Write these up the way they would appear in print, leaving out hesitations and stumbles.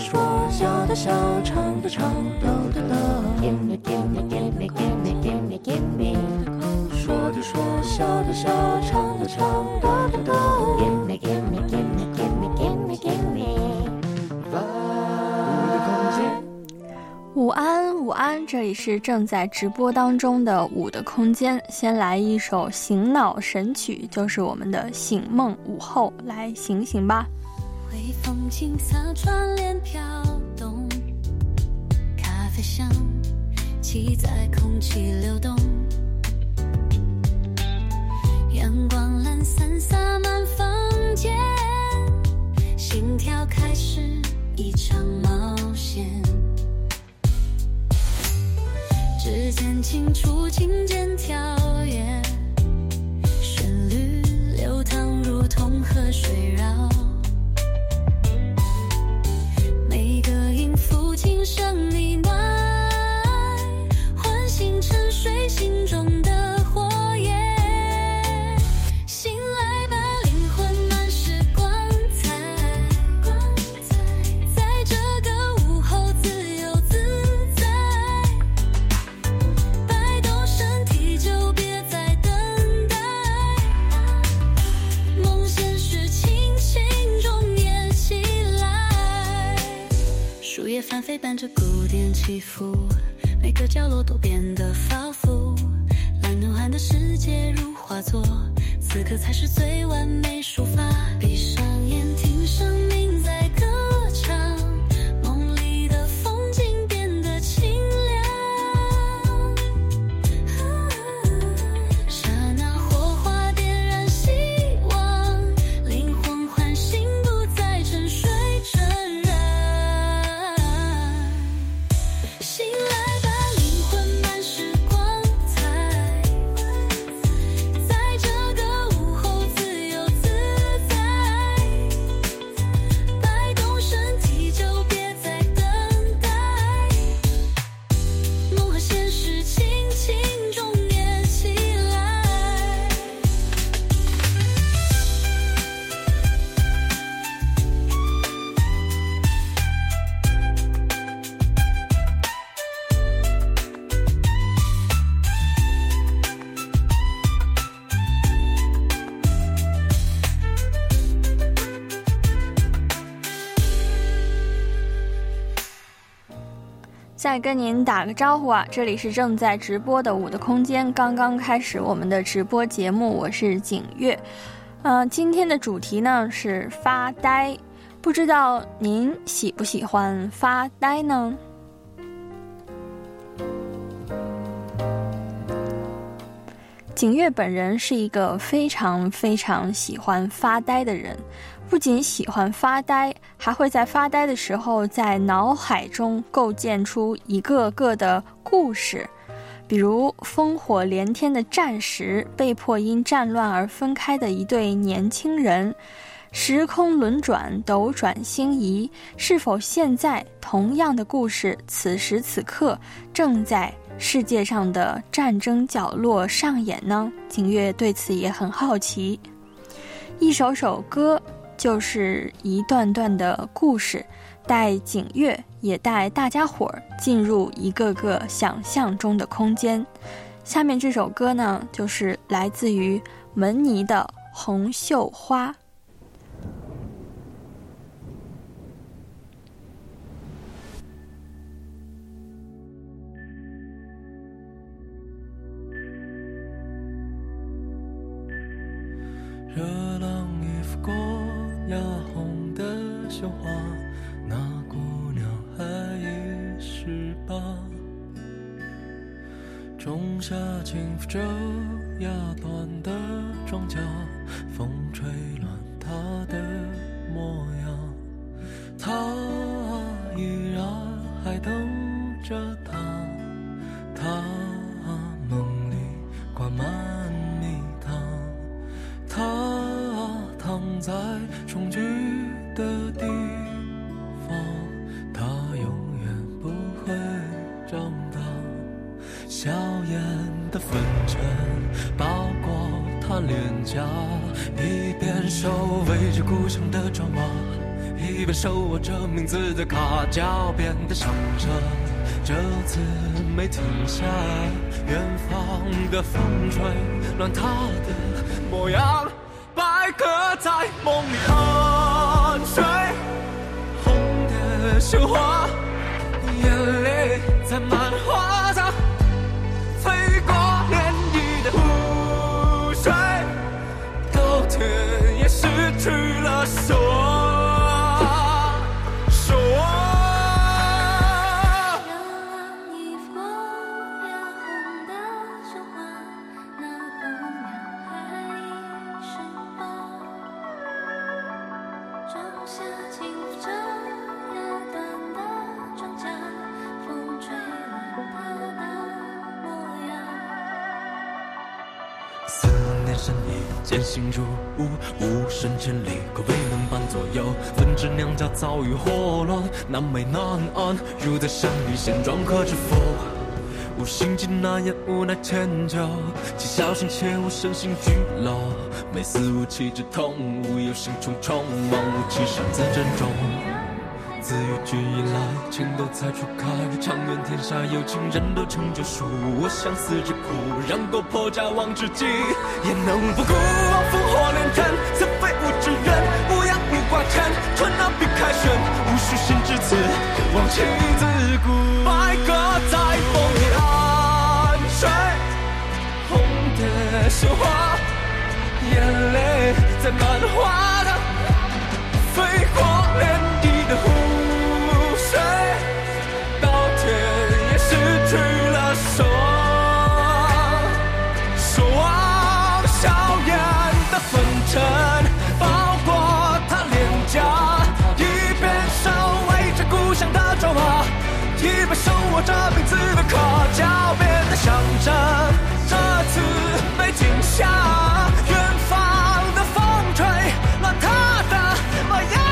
说，笑的笑，唱的唱，抖的抖。Gimme, gimme, gimme, gimme, gimme, gimme。说的说，笑的笑，唱的唱，抖的抖。Gimme, gimme, gimme, gimme, gimme, gimme。 午安，午安，这里是正在直播当中的舞的空间。先来一首醒脑神曲，就是我们的醒梦午后，来醒醒吧。 微风轻洒窗帘飘动，咖啡香气在空气流动，阳光懒散洒满房间，心跳开始一场冒险，指尖轻触琴键跳跃，旋律流淌如同河水绕，每个音符轻声呢喃，唤醒沉睡心中的火焰。醒来吧，灵魂满是光彩，在这个午后自由自在，摆动身体就别再等待，梦现实轻轻中念起来。树叶翻飞伴着古典起伏，每个角落都变得仿佛蓝牛汉的世界如画作，此刻才是最完美抒发。闭上眼听生命在歌唱，梦里的风景变得清亮，刹那火花点燃希望，灵魂唤醒不再沉睡沉染。醒来吧，灵魂满是光彩，在这个午后自由自在，摆动身体就别再等待，梦和现实轻轻中念起来。 再跟您打个招呼啊，这里是正在直播的舞的空间，刚刚开始我们的直播节目，我是景月。今天的主题呢是发呆，不知道您喜不喜欢发呆呢？景月本人是一个非常非常喜欢发呆的人，不仅喜欢发呆，还会在发呆的时候在脑海中构建出一个个的故事，比如烽火连天的战时，被迫因战乱而分开的一对年轻人，时空轮转，斗转星移，是否现在同样的故事此时此刻正在世界上的战争角落上演呢？景月对此也很好奇。一首首歌就是一段段的故事，带景月也带大家伙儿进入一个个想象中的空间。下面这首歌呢，就是来自于门尼的《红袖花》。 热浪一拂过压红的绣花，那姑娘还已18，仲夏轻拂着压断的庄稼，风吹乱她的模样，她依然还等着他，她梦里挂满蜜糖，他躺在重聚的地方，他永远不会长大。笑颜的粉尘包裹他脸颊，一边手围着故乡的抓马， 一边手握着名字的卡脚边的响着，这次没停下，远方的风吹乱他的模样，白鸽在梦里安睡，红的绣花，眼泪在漫画上飞过涟漪的湖水，到天也失去了手。深意渐行入雾，无声千里，可未能伴左右。分支娘家早已祸乱，难寐难安，如在山里现状可知否？无心机难言，无奈迁就，既小心且无身心俱劳，每思无气之痛，无有心重重，望无其善自珍重。自与君以来，情窦才初开，长远天下有情人都成就数。我相思之苦，让国破家亡之际，也能不顾望烽火连天。此非吾之愿，无恙无挂牵，春暖必凯旋，无需心至此，忘情自古。白鸽在风里安睡，红的绣花，眼泪在漫画的飞过涟漪的湖水，到天也失去了手，守望硝烟的粉尘包裹他脸颊，一边守卫着故乡的筹码，一边手握着名字的卡脚边的象征。这次没停下，远方的风吹乱他的模样。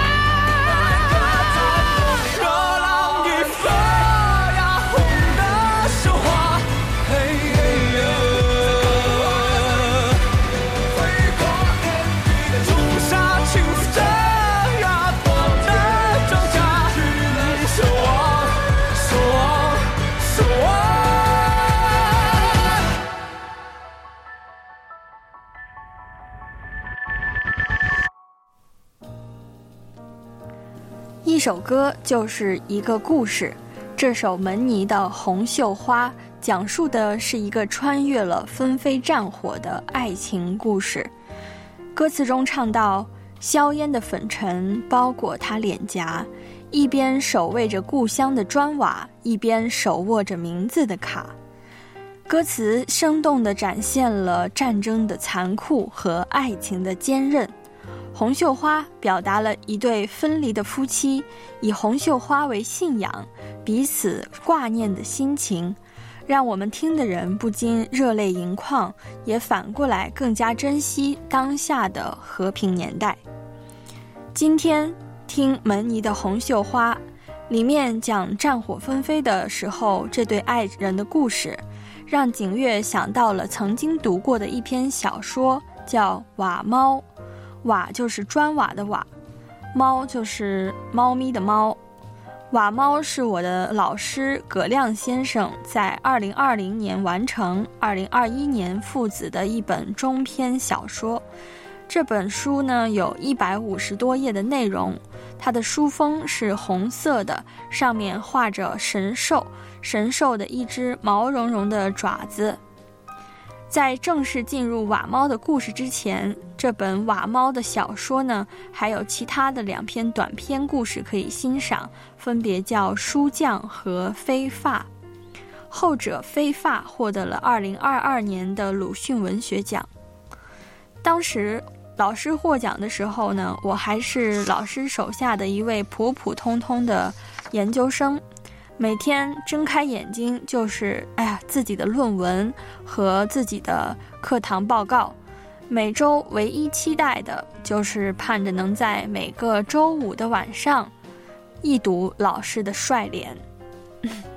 一首歌就是一个故事，这首门尼的《红绣花》讲述的是一个穿越了纷飞战火的爱情故事。歌词中唱到，硝烟的粉尘包裹他脸颊，一边守卫着故乡的砖瓦，一边手握着名字的卡。歌词生动地展现了战争的残酷和爱情的坚韧。红绣花表达了一对分离的夫妻以红绣花为信仰，彼此挂念的心情，让我们听的人不禁热泪盈眶，也反过来更加珍惜当下的和平年代。今天听门尼的《红绣花》，里面讲战火纷飞的时候这对爱人的故事，让景月想到了曾经读过的一篇小说，叫《瓦猫》。瓦就是砖瓦的瓦，猫就是猫咪的猫。瓦猫是我的老师葛亮先生在2020年完成，2021年父子的一本中篇小说。这本书呢有150多页的内容，它的书封是红色的，上面画着神兽的一只毛茸茸的爪子。在正式进入瓦猫的故事之前，这本瓦猫的小说呢，还有其他的2篇短篇故事可以欣赏，分别叫《书匠》和《飞发》。后者《飞发》获得了2022年的鲁迅文学奖。当时老师获奖的时候呢，我还是老师手下的一位普普通通的研究生。每天睁开眼睛就是自己的论文和自己的课堂报告，每周唯一期待的就是盼着能在每个周五的晚上一睹老师的帅脸。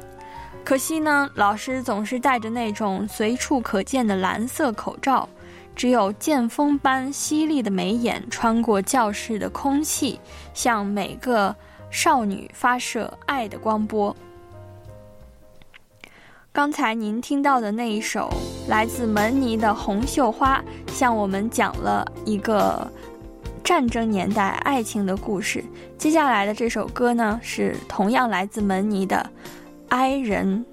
可惜呢，老师总是戴着那种随处可见的蓝色口罩， 只有剑锋般犀利的眉眼穿过教室的空气，向每个少女发射爱的光波。刚才您听到的那一首来自门尼的《红袖花》，向我们讲了一个战争年代爱情的故事。接下来的这首歌呢，是同样来自门尼的《哀人》。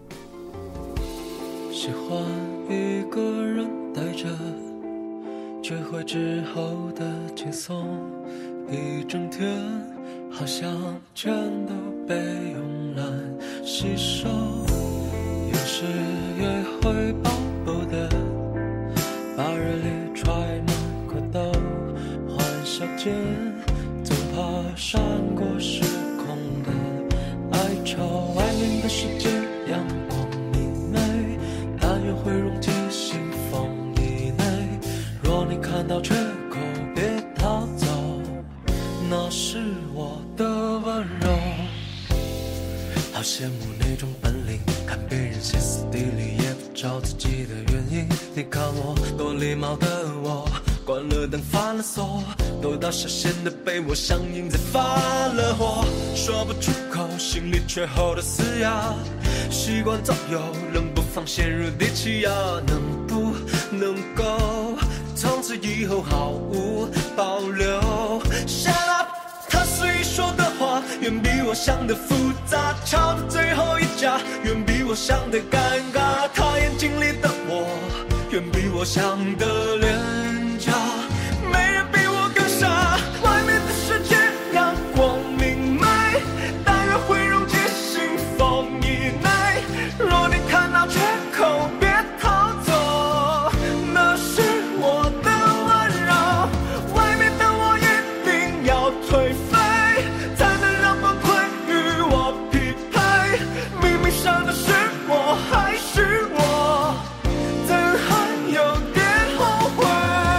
喜欢一个人待着，聚会之后的轻松，一整天好像全都被用来吸收。有时也会保护的，把热烈揣摩过头，欢笑间总怕闪过时空的哀愁。外面的世界阳光明媚，但愿会溶解心缝以内。若你看到缺口别逃走，那是我的温柔。好羡慕那种本领，看别人歇斯底里也不找自己的原因。你看我多礼貌的我，关了灯反了锁，躲到小线的被窝，像影子发了火，说不出口，心里却吼得嘶哑。习惯左右，冷不防陷入低气压，能不能够从此以后毫无保留 Shut up， 他随意说的话远比我想的复杂，吵到最后一架远比我想的尴尬，他眼睛里的我远比我想的廉价，没人比我更傻。外面的世界阳光明媚，但愿会溶解心缝以内。若你看到缺口别逃走，那是我的温柔。外面的我一定要颓废，才能让崩溃与我匹配。明明伤的是我还是我，怎还有点后悔。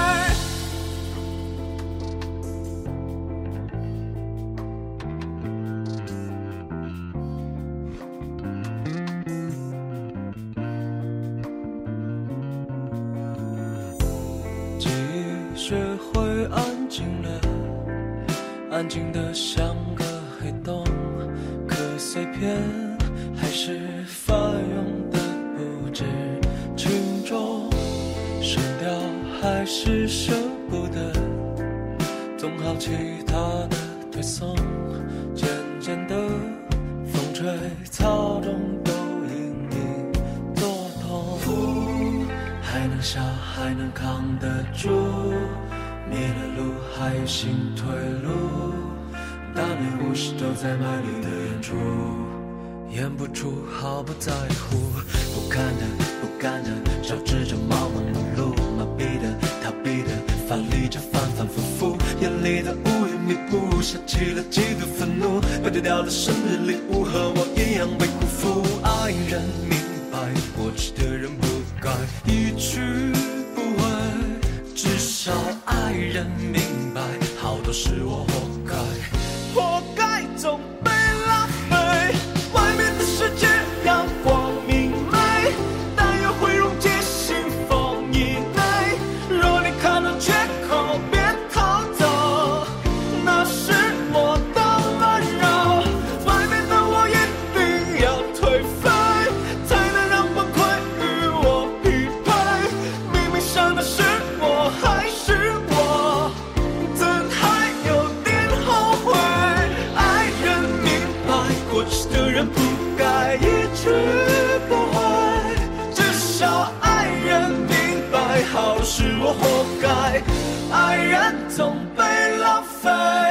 记忆学会安静了，安静的像个黑洞，可碎片还是翻涌的不知轻重，声调还是舍不得，总好其他的推送，渐渐的风吹草动都隐隐作痛，还能笑还能扛得住，迷了路还有新退路，大年50都在卖力的演出，演不出毫不在乎，不堪的不甘的照指着忙忙碌碌，麻痹的逃避的发力着反反复复，眼里的乌云密布，下起了几度愤怒，快丢掉的生日礼物和我一样被辜负。爱人明白过去的人不该一去不回，至少爱人明白好多是我活该，活该总被浪费。外面的世界阳光明媚，但愿会溶解心缝以内。若你看到缺口别逃走，那是我的温柔。外面的我一定要颓废，才能让崩溃与我匹配。明明伤的是我还是我，怎还有点后悔。爱人明白过去的人不该一去不回，至少爱人明白好是我活该，爱人总被浪费。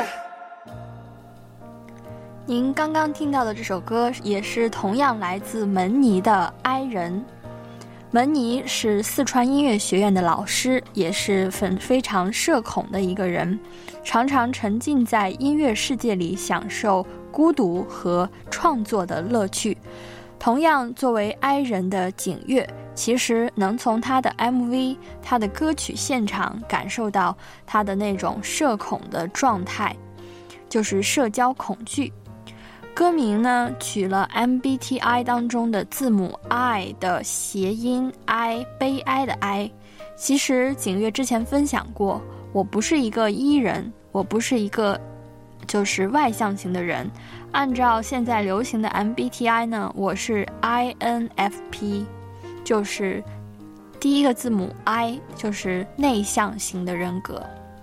您刚刚听到的这首歌也是同样来自门尼的《哀人》。门尼是四川音乐学院的老师，也是非常社恐的一个人，常常沉浸在音乐世界里，享受孤独和创作的乐趣。同样作为哀人的景乐，其实能从他的 MV 他的歌曲现场感受到他的那种社恐的状态，就是社交恐惧。歌名呢取了 MBTI 当中的字母 I 的谐音 I， 悲哀的哀， 其实景月之前分享过，我不是一个 E 人，我不是一个就是外向型的人。按照现在流行的 MBTI 呢，我是 INFP， 就是第一个字母 I， 就是内向型的人格。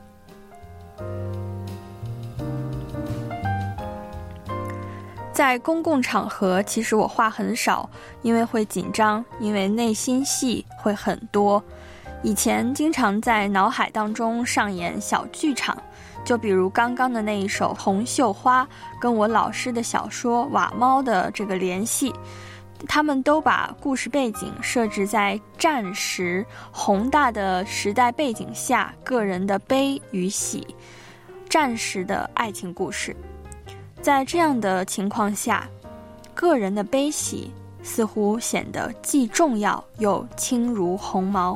在公共场合，其实我话很少，因为会紧张，因为内心戏会很多。以前经常在脑海当中上演小剧场，就比如刚刚的那一首《红绣花》，跟我老师的小说《瓦猫》的这个联系，他们都把故事背景设置在战时宏大的时代背景下，个人的悲与喜，战时的爱情故事。在这样的情况下，个人的悲喜似乎显得既重要又轻如鸿毛。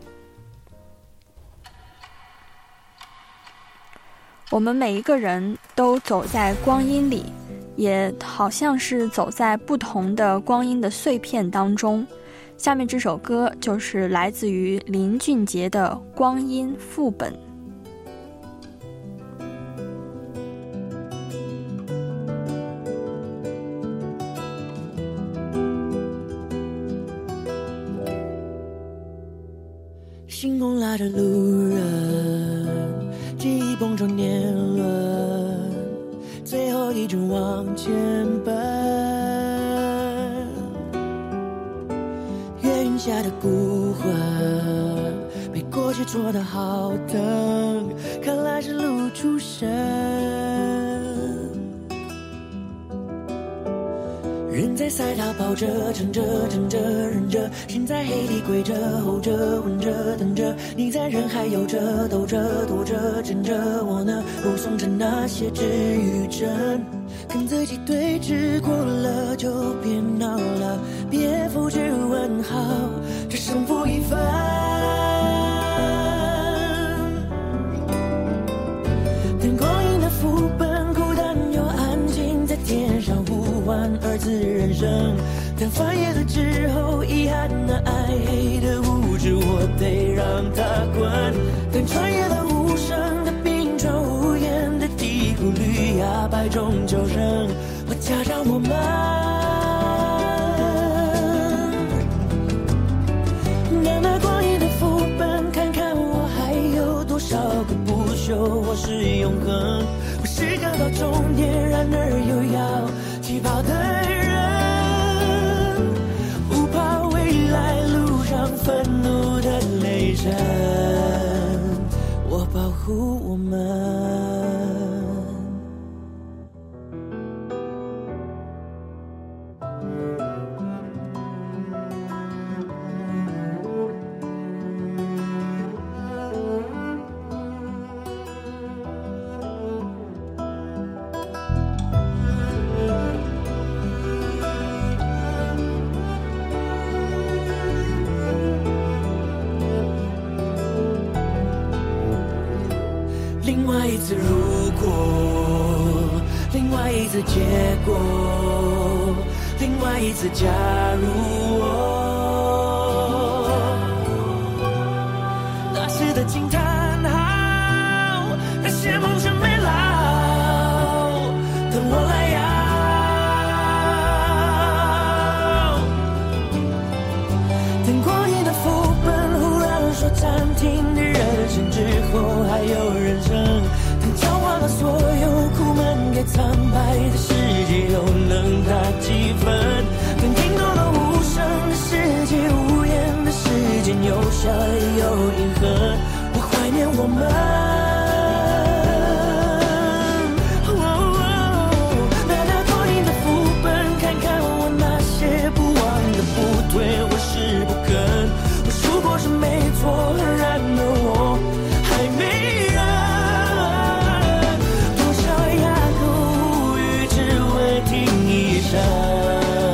我们每一个人都走在光阴里，也好像是走在不同的光阴的碎片当中。下面这首歌就是来自于林俊杰的《光阴副本》。 星空拉着路人，记忆蹦成年轮，最后一直往前奔。月云下的孤魂，被过去戳得好疼，看来是路出神。人在赛道跑着，撑着，撑着，忍着，心在黑里跪着，吼着，问着，等着。你在人海游着，抖着，躲着，枕着，我呢，目送着那些止与真，跟自己对峙过了就别闹了，别复制问号，这胜负一分。等光阴的副本，孤单又安静，在天上呼唤儿子人生。等翻页了之后，遗憾的爱，黑的无知，我得让它滚。等穿越了无声的冰川，无言的低谷，绿芽百种求生，我加上我们。拿那光阴的副本，看看我还有多少个不朽，我是永恒，我是刚到终点，然而又要起跑的人，不怕未来路上愤怒的雷声，我保护我们。另外一次如果，另外一次结果，另外一次假如我，那时的惊叹号，那些梦想没老，等我来要。等光阴的副本忽然说暂停的人生之后还有人生，等交换了所有苦闷给苍白的世界又能打几分，等听懂了无声的世界，无言的时间有笑也有银河，我怀念我们。那光阴的副本，看看我那些不忘的不对，我是不肯，我输过是没错，然而我还没人，多少哑口无语只为听一声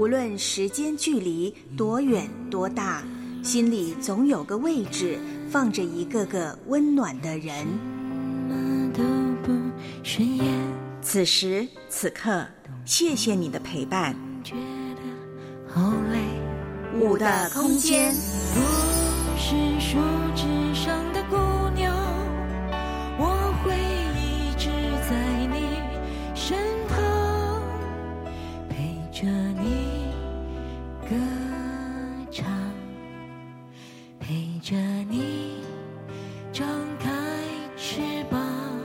论时间距离多远多大，心里总有个位置放着一个个温暖的人。此时此刻，谢谢你的陪伴。5的空间。 不是树枝上的姑娘，我会一直在你身旁，陪着你歌唱，陪着你张开翅膀。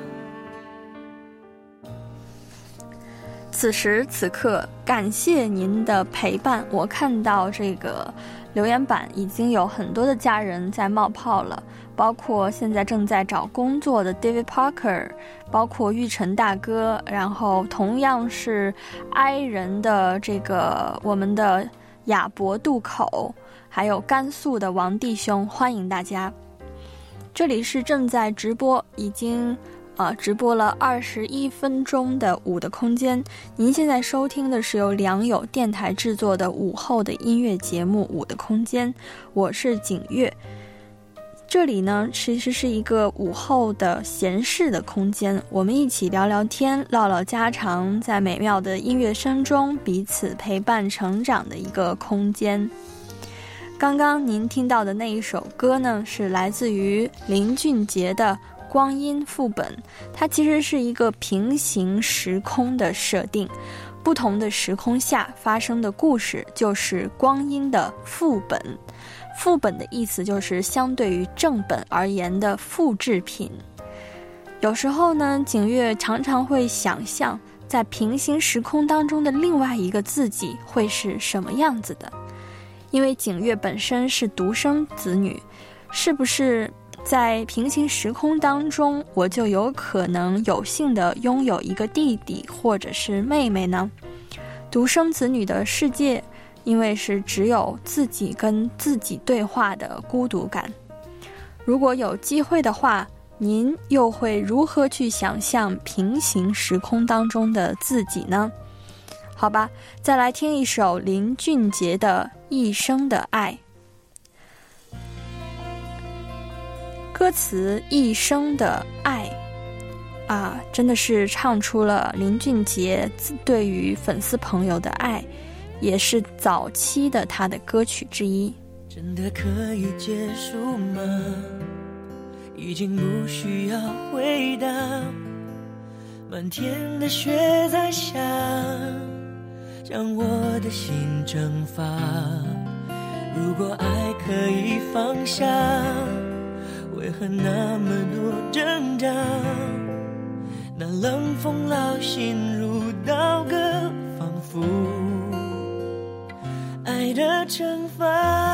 此时此刻，感谢您的陪伴。我看到这个留言板已经有很多的家人在冒泡了，包括现在正在找工作的 David Parker， 包括玉成大哥，然后同样是哀人的这个我们的亚博渡口，还有甘肃的王弟兄，欢迎大家。这里是正在直播，已经直播了21分钟的5的空间。您现在收听的是由良友电台制作的午后的音乐节目5的空间，我是景月。这里呢其实是一个午后的闲适的空间，我们一起聊聊天，唠唠家常，在美妙的音乐声中彼此陪伴成长的一个空间。刚刚您听到的那一首歌呢，是来自于林俊杰的光阴副本，它其实是一个平行时空的设定，不同的时空下发生的故事就是光阴的副本。副本的意思就是相对于正本而言的复制品。有时候呢，景月常常会想象在平行时空当中的另外一个自己会是什么样子的。因为景月本身是独生子女，是不是在平行时空当中，我就有可能有幸的拥有一个弟弟或者是妹妹呢？独生子女的世界，因为是只有自己跟自己对话的孤独感。如果有机会的话，您又会如何去想象平行时空当中的自己呢？好吧，再来听一首林俊杰的《一生的爱》。歌词《一生的爱》真的是唱出了林俊杰对于粉丝朋友的爱，也是早期的他的歌曲之一。 真的可以结束吗？已经不需要回答。满天的雪在下，将我的心蒸发。如果爱可以放下，为何那么多挣扎？那冷风烙心如刀割，仿佛爱的惩罚。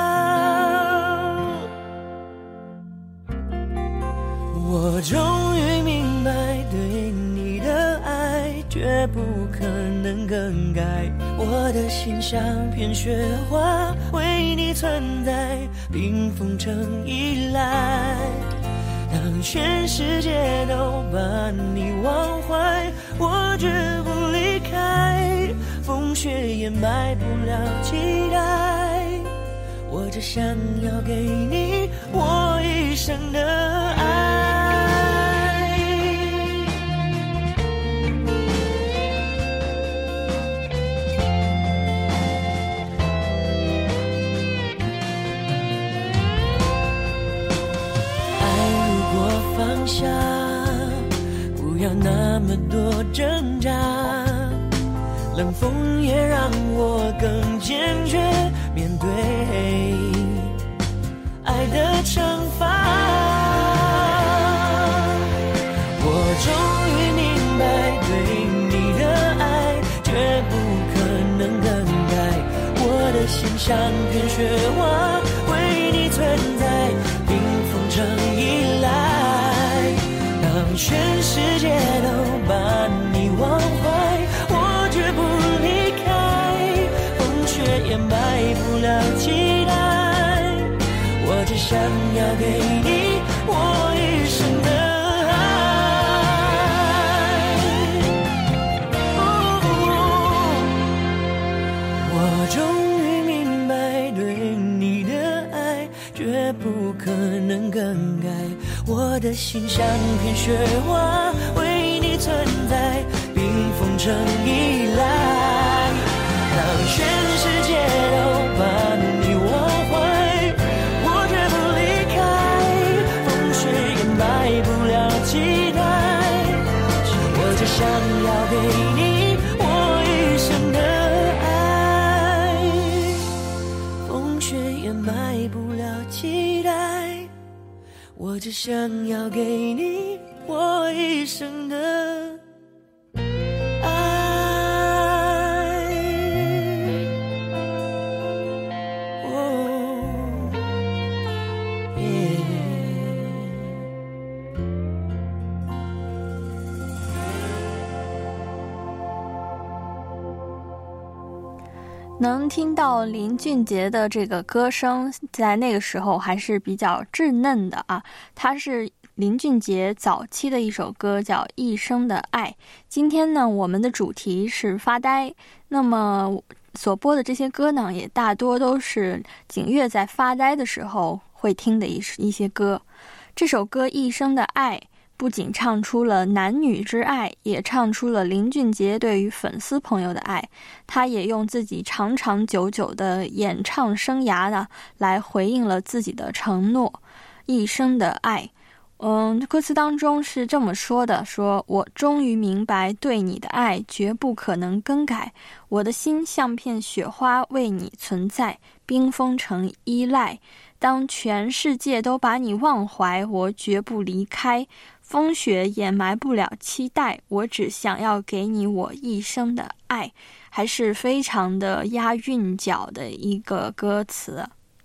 我终于明白，对你的爱绝不可能更改。我的心像片雪花，为你存在，冰封成依赖。当全世界都把你忘怀，我绝不离开。风雪掩埋不了期待，我只想要给你我一生的爱。放下，不要那么多挣扎，冷风也让我更坚决面对爱的惩罚。我终于明白，对你的爱绝不可能更改。我的心像片雪花，为你存在，冰封成依赖。当全世界都把你忘怀，我绝不离开。风雪掩埋不了期待，我只想要给你我一生的爱。我终我的心像片雪花，为你存在，冰封成依赖，让全世界都把你忘怀，我绝不离开，风雪也埋不了期待，我只想要给你我一生的爱，风雪也埋不了期待，我只想要给你我一生的爱。 能听到林俊杰的这个歌声，在那个时候还是比较稚嫩的啊。它是林俊杰早期的一首歌，叫《一生的爱》。今天呢，我们的主题是发呆，那么所播的这些歌呢，也大多都是景岳在发呆的时候会听的一些歌。这首歌《一生的爱》不仅唱出了男女之爱，也唱出了林俊杰对于粉丝朋友的爱。他也用自己长长久久的演唱生涯呢，来回应了自己的承诺。一生的爱，歌词当中是这么说的，说我终于明白对你的爱绝不可能更改，我的心像片雪花为你存在，冰封成依赖，当全世界都把你忘怀，我绝不离开，风雪也埋不了期待，我只想要给你我一生的爱。还是非常的押韵脚的一个歌词。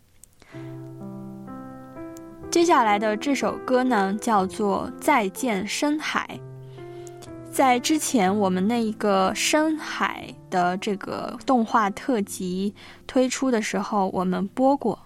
接下来的这首歌呢，叫做《再见深海》。在之前我们那一个深海的这个动画特辑推出的时候，我们播过。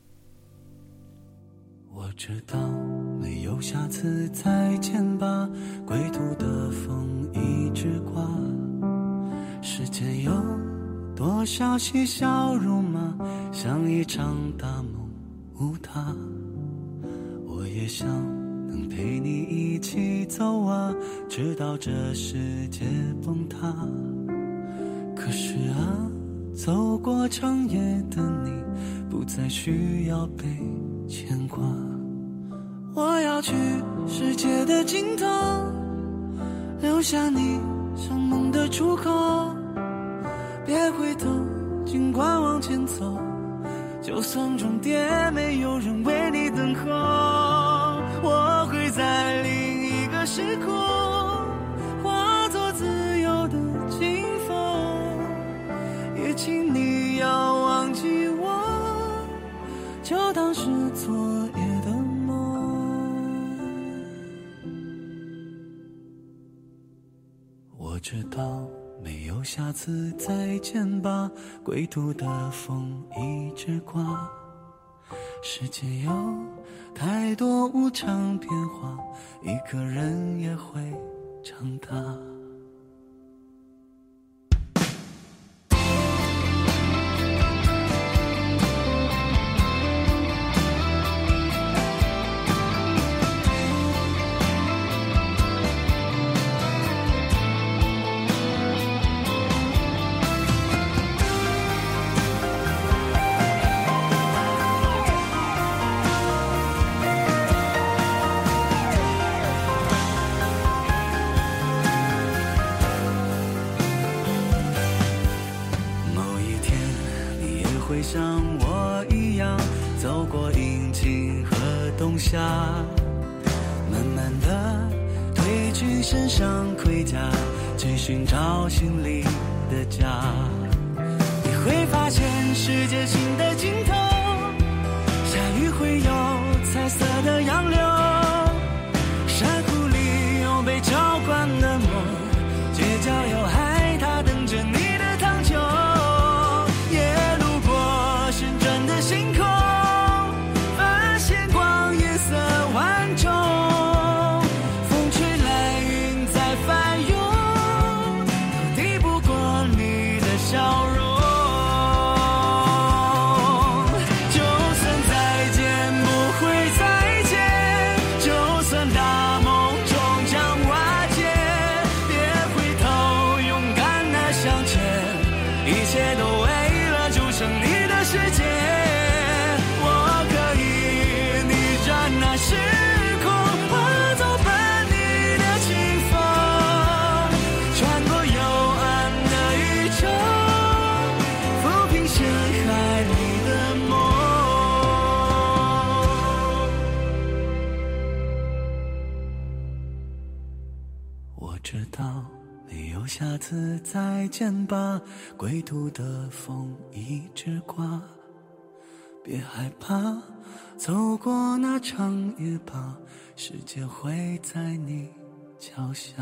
我知道没有下次再见吧，归途的风一直刮，世间有多少嬉笑怒骂，像一场大梦无他。我也想能陪你一起走啊，直到这世界崩塌。可是啊，走过长夜的你不再需要被牵挂。我要去世界的尽头，留下你像梦的出口，别回头，尽管往前走，就算终点没有人为你等候，我会在另一个时空化作自由的清风，也请你要忘记我，就当是昨夜的梦。我知道没有下次再见吧，归途的风一直刮，世界有太多无常变化，一个人也会长大。像我一样走过阴晴和冬夏，慢慢的褪去身上盔甲，去寻找心里的家。你会发现世界新的尽头，下雨会有彩色的洋流，山谷里有被浇灌的梦，街角有海它等着你的糖酒，星空发现光颜色万种，风吹来云在翻涌，都抵不过你的笑容。 知道没有下次再见吧，归途的风一直刮，别害怕，走过那场雨吧，世界会在你脚下。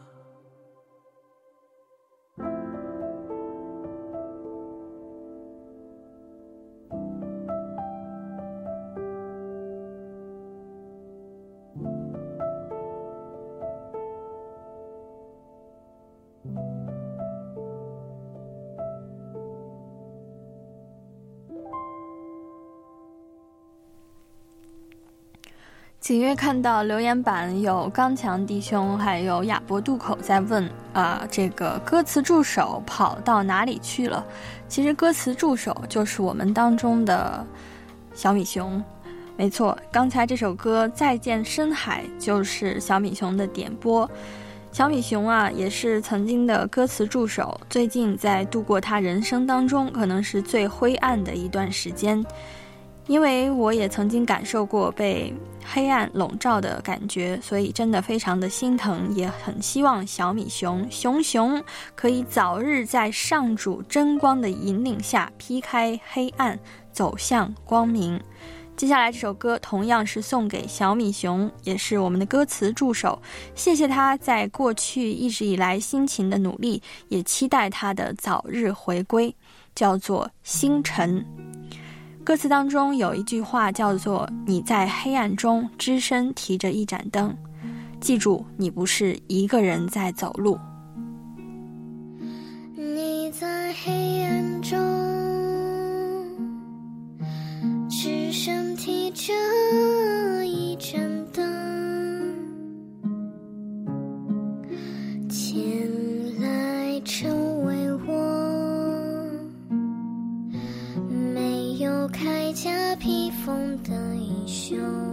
景月看到留言板有刚强弟兄还有亚博渡口在问这个歌词助手跑到哪里去了。其实歌词助手就是我们当中的小米熊，没错，刚才这首歌再见深海就是小米熊的点播。小米熊也是曾经的歌词助手，最近在度过他人生当中可能是最灰暗的一段时间，因为我也曾经感受过被黑暗笼罩的感觉，所以真的非常的心疼，也很希望小米熊可以早日在上主真光的引领下劈开黑暗，走向光明。接下来这首歌同样是送给小米熊，也是我们的歌词助手，谢谢他在过去一直以来辛勤的努力，也期待他的早日回归，叫做星辰。歌词当中有一句话叫做你在黑暗中只身提着一盏灯，记住你不是一个人在走路。 你在黑暗中只身提着一盏灯，前来成为我没有铠甲披风的英雄，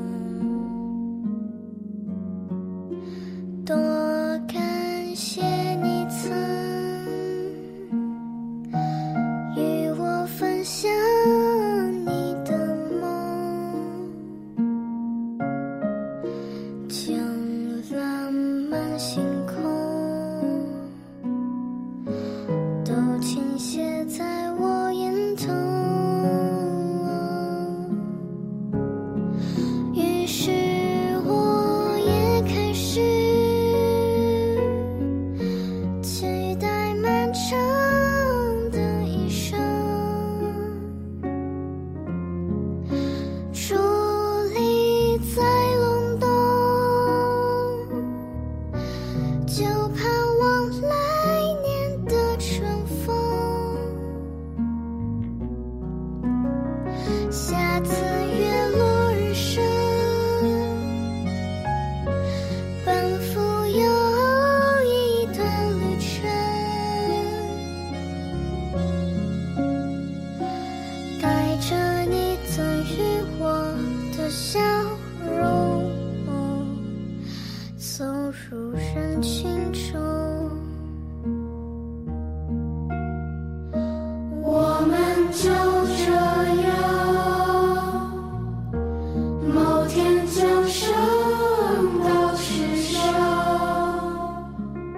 多感谢你曾与我分享你的梦，将浪漫星空都倾泻在我眼头。于是我也开始期待漫长的一生，伫立在隆冬，就盼望来年的春风。下次月落日升，奔赴又一段旅程，带着你赠予我的笑容，走入人群中。我们就这样，某天将升到世上，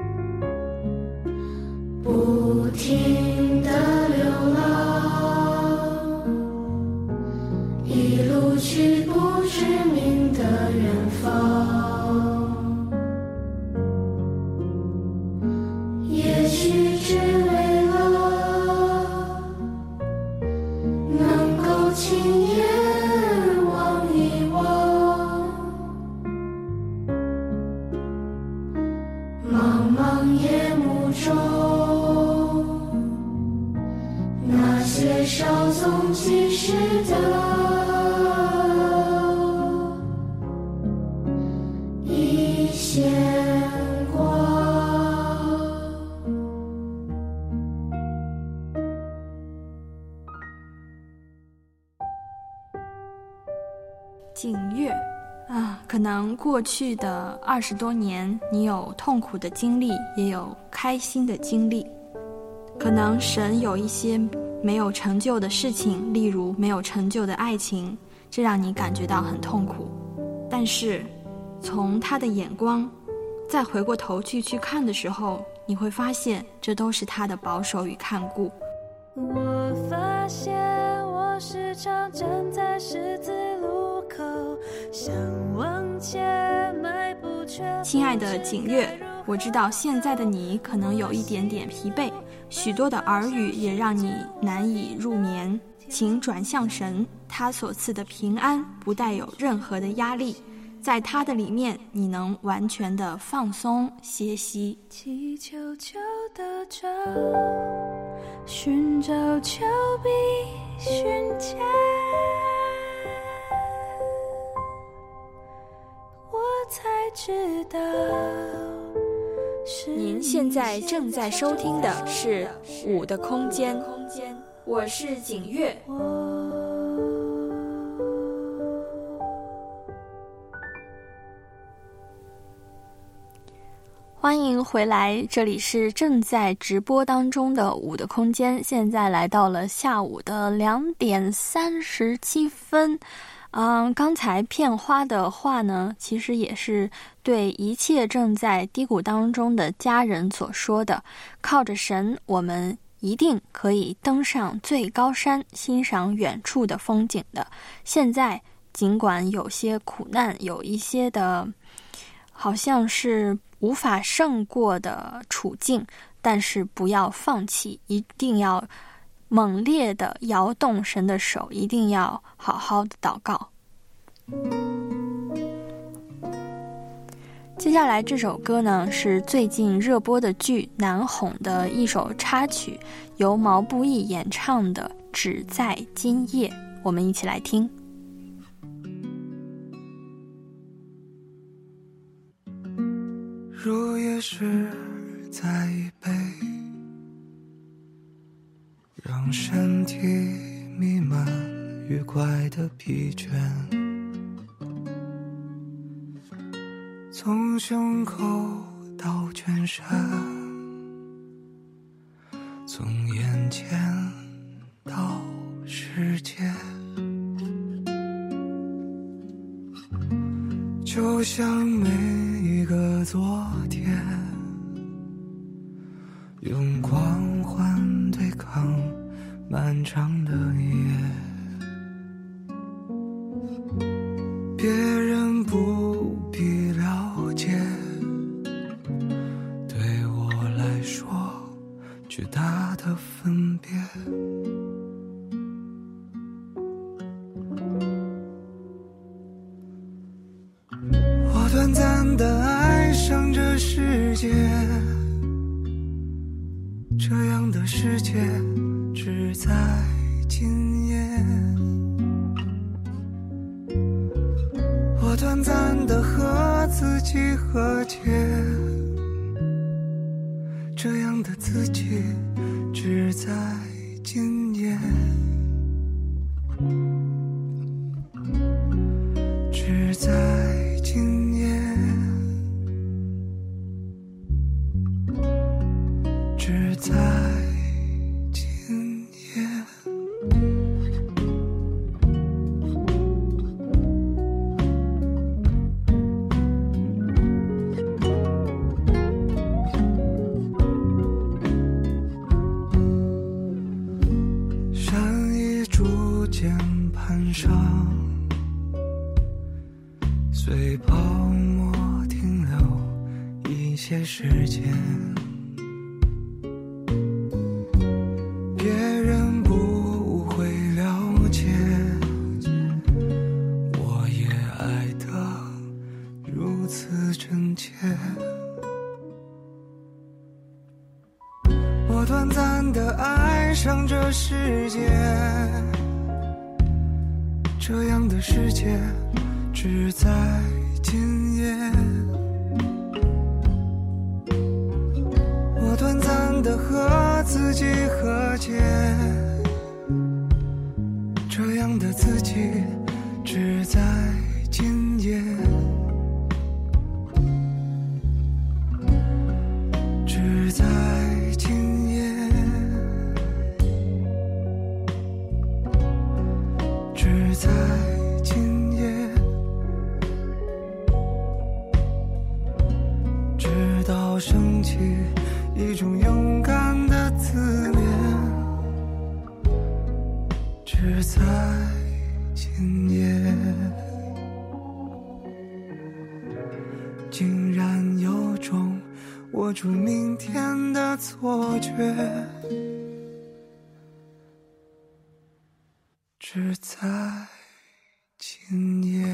不停地流浪，一路去不知名的远方，也许只为了能够亲眼望一望茫茫夜幕中那些稍纵即逝的一线光。 景月可能过去的20多年，你有痛苦的经历，也有开心的经历。可能神有一些没有成就的事情，例如没有成就的爱情，这让你感觉到很痛苦。但是从他的眼光， 再回过头去看的时候，你会发现这都是他的保守与看顾。 我发现我时常站在十字路口，想往前迈步却亲爱的景月，我知道现在的你可能有一点点疲惫，许多的耳语也让你难以入眠，请转向神，他所赐的平安不带有任何的压力，在他的里面你能完全的放松歇息。 气球球的找，寻找丘比寻家，我才知道。 您现在正在收听的是舞的空间，我是景月。欢迎回来，这里是正在直播当中的舞的空间，现在来到了下午的2点37分。刚才片花的话呢，其实也是对一切正在低谷当中的家人所说的，靠着神，我们一定可以登上最高山，欣赏远处的风景的。现在尽管有些苦难，有一些的好像是无法胜过的处境，但是不要放弃，一定要猛烈的摇动神的手，一定要好好的祷告。接下来这首歌呢，是最近热播的剧《难哄》的一首插曲，由毛不易演唱的《只在今夜》，我们一起来听。 入夜时再一杯，让身体弥漫愉快的疲倦，从胸口到全身，从眼前到世界，就像每一个昨天，用光环对抗漫长的夜，别人不必了解，对我来说巨大的分别。我短暂地爱上这世界，这样的世界只在今夜。我短暂地和自己和解，这样的自己只在今夜，只在今夜，只在今夜。山已逐渐攀上，随泡沫停留一些时间，别人不会了解，我也爱得如此真切。我短暂地爱上这世界，这样的世界只在今夜。我短暂地和自己和解，这样的自己只在今夜，只在今夜，只在今夜，只起一种勇敢的自恋，只在今夜，竟然有种握住明天的错觉，只在今夜。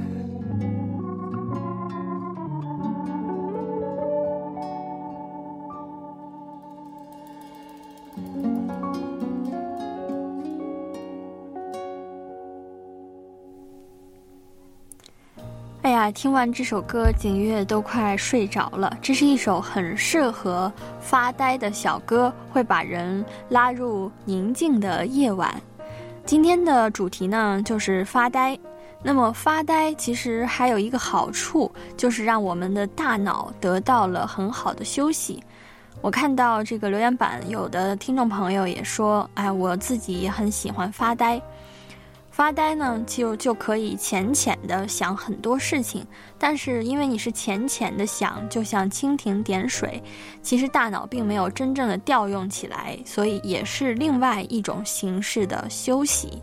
哎呀，听完这首歌，景月都快睡着了。这是一首很适合发呆的小歌，会把人拉入宁静的夜晚。今天的主题呢，就是发呆。那么发呆其实还有一个好处，就是让我们的大脑得到了很好的休息。我看到这个留言板，有的听众朋友也说，哎，我自己也很喜欢发呆。发呆呢，就可以浅浅的想很多事情，但是因为你是浅浅的想，就像蜻蜓点水，其实大脑并没有真正的调用起来，所以也是另外一种形式的休息。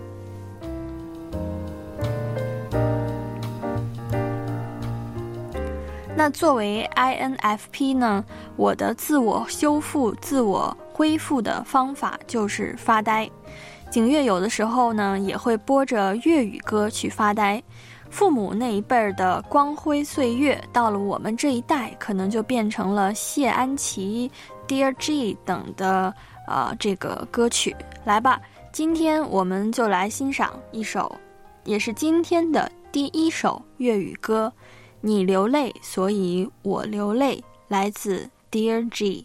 那作为 INFP 呢，我的自我修复、自我恢复的方法就是发呆。景月有的时候呢，也会播着粤语歌去发呆。父母那一辈儿的光辉岁月，到了我们这一代，可能就变成了谢安琪、Dear G 等的这个歌曲。来吧，今天我们就来欣赏一首，也是今天的第一首粤语歌。你流泪，所以我流泪，来自 Dear G。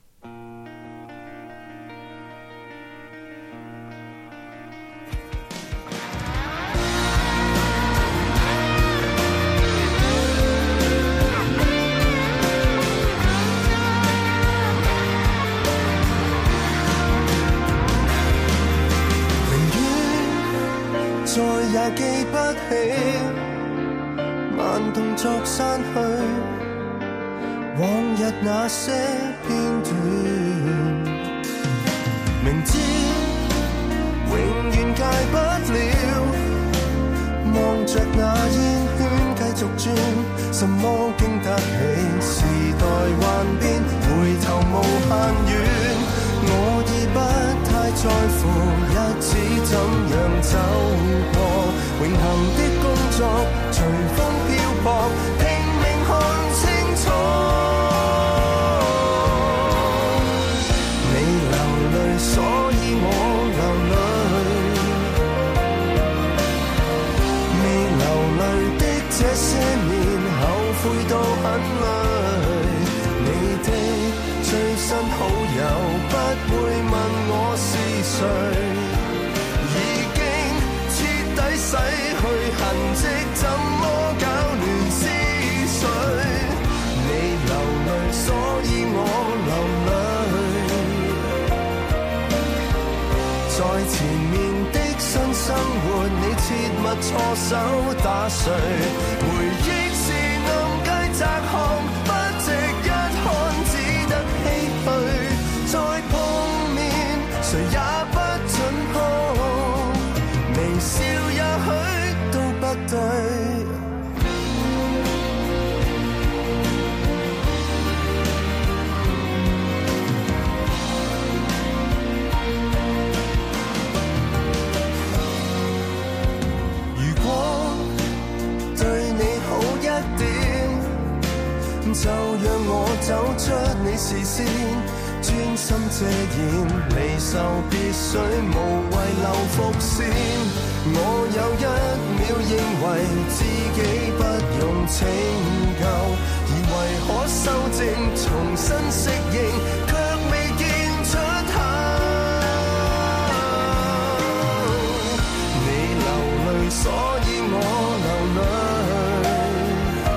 再也記不起慢動作刪去往日那些片段，明知永遠戒不了，望着那煙圈繼續轉，什麼經得起時代幻變，回頭無限遠，我已不太在乎日子怎樣走過，永恆的工作隨風漂泊，拼命看清楚。你流淚，所以我流淚，未流淚的這些年，後悔到很累。你的最新好友不會問我是誰，洗去痕跡，怎麼搞亂思緒？你流淚，所以我流淚。在前面的新生活，你切勿錯手打碎。回憶是暗街窄巷，不值一看，只得唏噓。再碰面，誰也不准哭，微笑也許都不對。如果對你好一點，就讓我走出你視線，專心遮掩離愁別緒，無謂留伏線。我有一秒認為自己不用拯救，以為可修正重新適應，卻未見出口。你流淚，所以我流淚。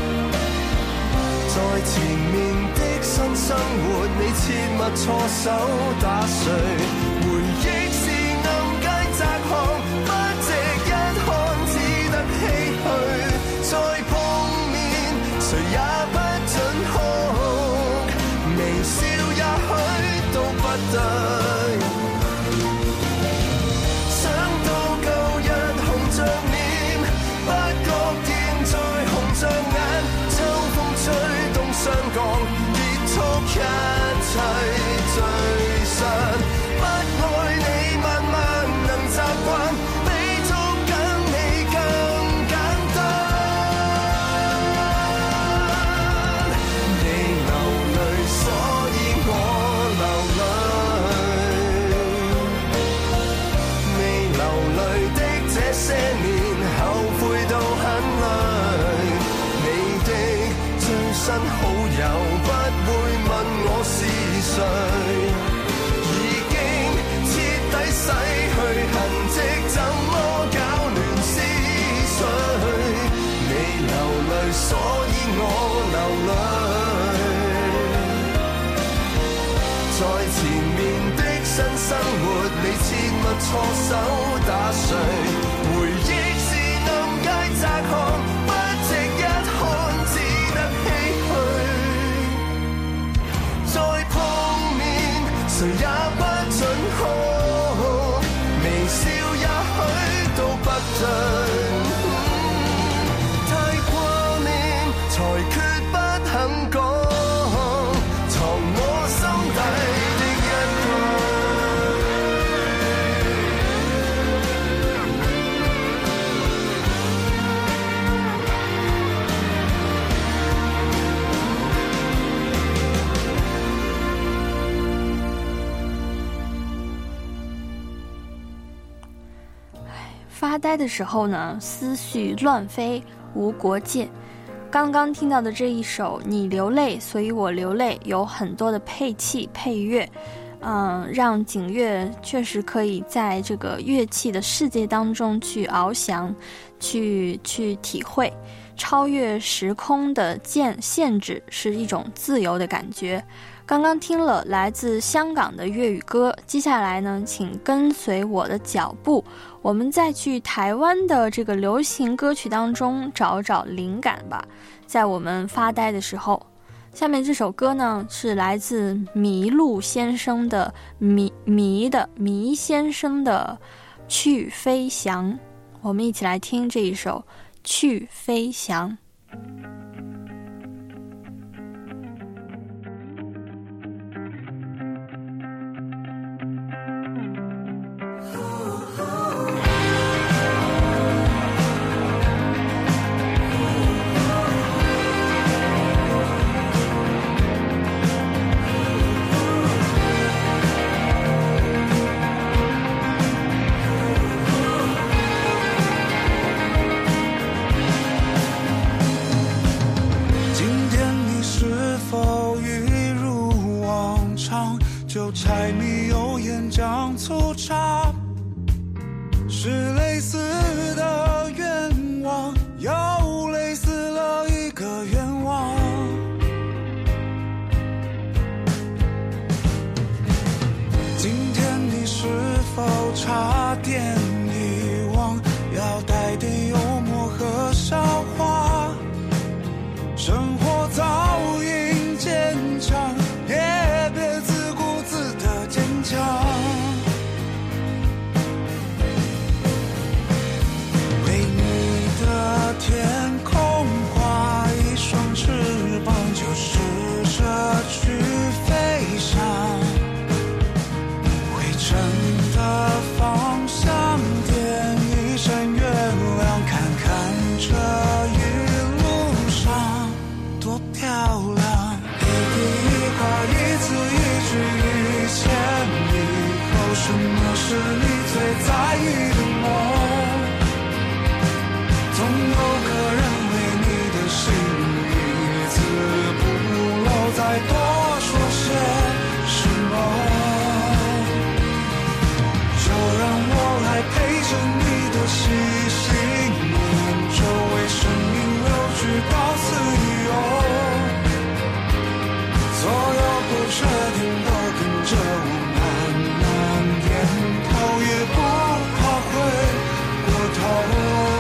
在前面的新生活，你切勿錯手打碎。回憶是暗街窄巷，唏噓，再碰面，誰也不准哭， 降，結束一切最深。不愛你慢慢能習慣，比捉緊你更簡單。你流淚，所以我流淚。未流淚的這些年，後悔到很累。你的最新好友不會問我是誰，已經徹底洗去痕跡，怎麼搞亂思緒？你流淚，所以我流淚。在前面的新生活，你切勿錯手打碎。回憶是暗街窄巷，不值一看，只得唏噓。再碰面，誰也不准哭，微笑也許都不準。太掛念，才決不肯講，藏我心底的一個。 发呆的时候呢，思绪乱飞，无国界。刚刚听到的这一首《你流泪，所以我流泪》，有很多的配器配乐，让景乐确实可以在这个乐器的世界当中去翱翔，去体会，超越时空的限制，是一种自由的感觉。刚刚听了来自香港的粤语歌，接下来呢，请跟随我的脚步，我们再去台湾的这个流行歌曲当中找找灵感吧，在我们发呆的时候。下面这首歌呢，是来自麋鹿先生的麋先生的去飞翔，我们一起来听这一首去飞翔。 柴米油盐酱醋茶，是类似的愿望，又类似了一个愿望。今天你是否差点遗忘，要带点幽默和笑话？生活早已坚强，也别自顾自的坚强。为你的天空画一双翅膀，就试着去飞翔。回程的方向点一盏月亮，看看这一路上多漂亮。一笔一画，一字一句，一千以后，什么是你最在意的梦？总有个人为你的心一字不漏，再多说些什么？就让我来陪着你的细心念着，为生命留句到此一游。所有不确定都跟着我慢慢点头，也不怕回过头。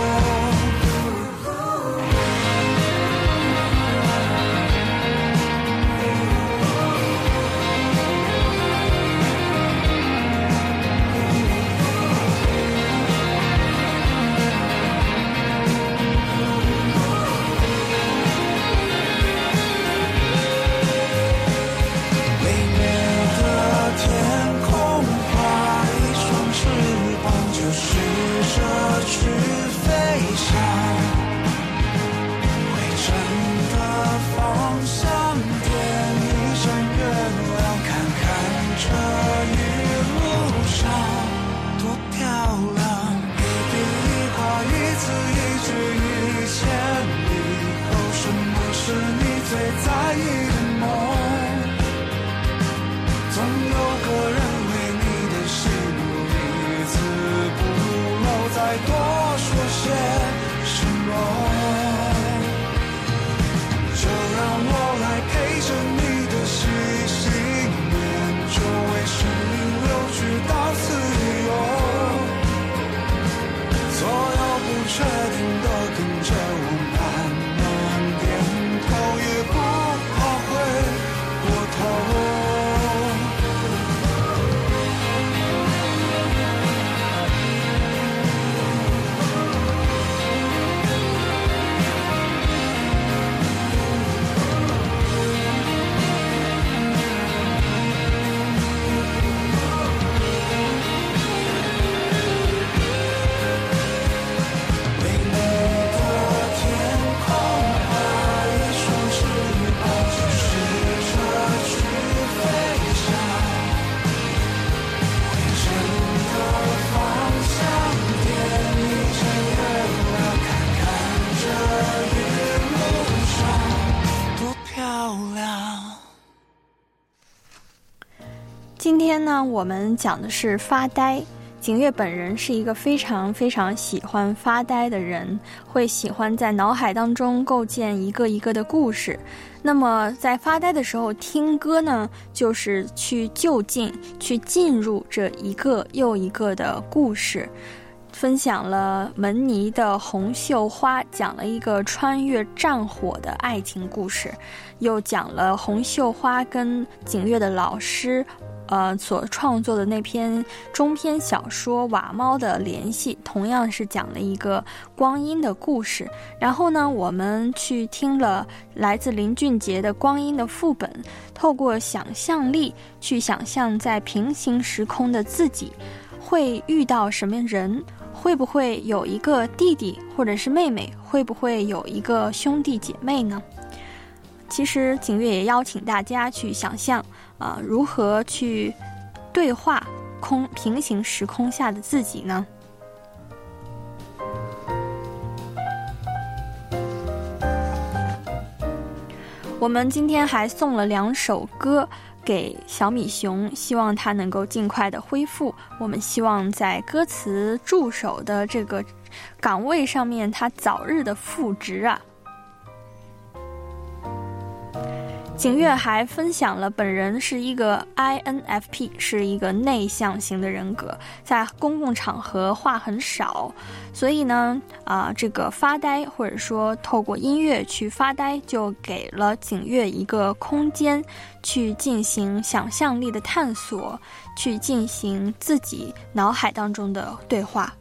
天呢，我们讲的是发呆。景月本人是一个非常非常喜欢发呆的人，会喜欢在脑海当中构建一个一个的故事。那么在发呆的时候听歌呢，就是去就近去进入这一个又一个的故事。分享了门尼的《红袖花》，讲了一个穿越战火的爱情故事，又讲了红袖花跟景月的老师所创作的那篇中篇小说《瓦猫》的联系，同样是讲了一个光阴的故事。然后呢，我们去听了来自林俊杰的《光阴》的副本，透过想象力去想象在平行时空的自己会遇到什么人，会不会有一个弟弟或者是妹妹，会不会有一个兄弟姐妹呢？其实景月也邀请大家去想象如何去对话平行时空下的自己呢？我们今天还送了2首歌给小米熊，希望他能够尽快的恢复。我们希望在歌词助手的这个岗位上面，他早日的复职啊。景月还分享了本人是一个 INFP， 是一个内向型的人格，在公共场合话很少，所以呢这个发呆或者说透过音乐去发呆，就给了景月一个空间去进行想象力的探索，去进行自己脑海当中的对话。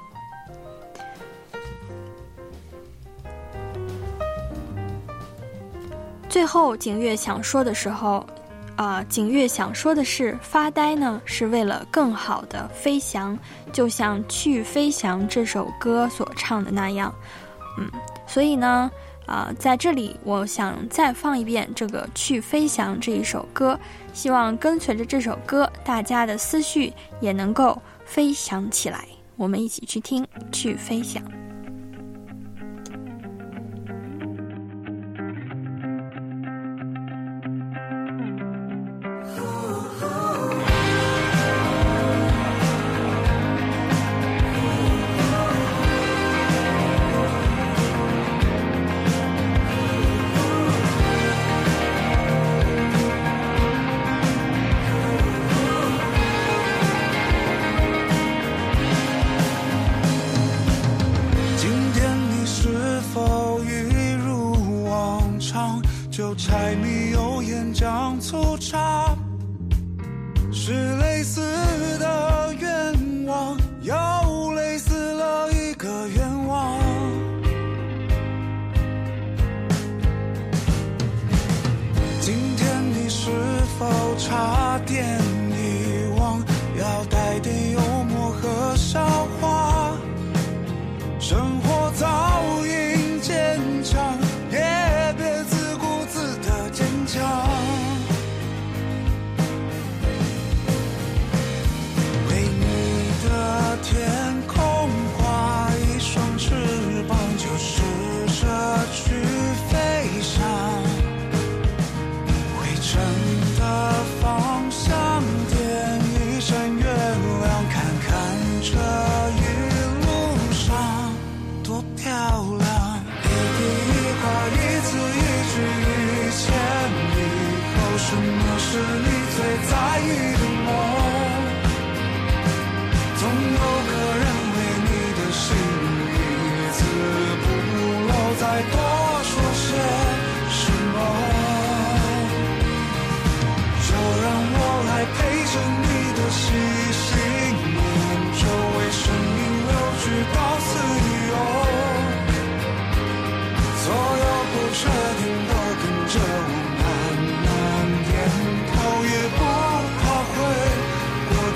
最后景月想说的时候景月想说的是，发呆呢是为了更好的飞翔，就像《去飞翔》这首歌所唱的那样。所以呢在这里我想再放一遍这个《去飞翔》这一首歌，希望跟随着这首歌，大家的思绪也能够飞翔起来。我们一起去听《去飞翔》。 柴米油盐酱醋茶，是类似的愿望，又类似了一个愿望。今天你是否差点遗忘，要带点幽默和笑话？生活早已坚强，也别自顾自的坚强。为你的天空画一双翅膀，就试着去飞翔。回程的方向点一盏月亮，看看这一路上多漂亮。一笔一画，一字一句，一牵一口，什么是你最在意的梦？总有个人为你的心一字不漏，再多说些什么？就让我来陪着你的细心念旧，为生命留句到此一游。所有不确定都跟着我慢慢点头，也不怕回过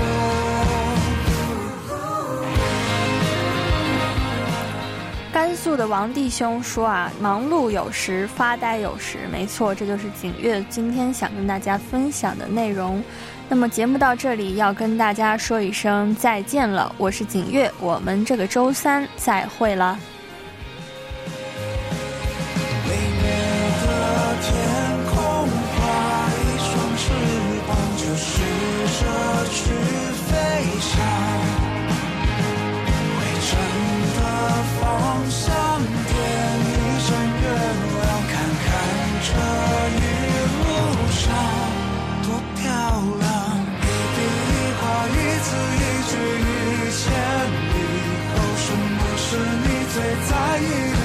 头。 甘肃的王弟兄说忙碌有时，发呆有时。没错，这就是景月今天想跟大家分享的内容。那么节目到这里要跟大家说一声再见了，我是景月，我们这个周三再会了。 为你的天空画一双翅膀，就试去飞翔，回程的方向点一盏月亮，看看这一路上多漂亮，一笔一画，一字一句，一千里后，什么是你最在意的？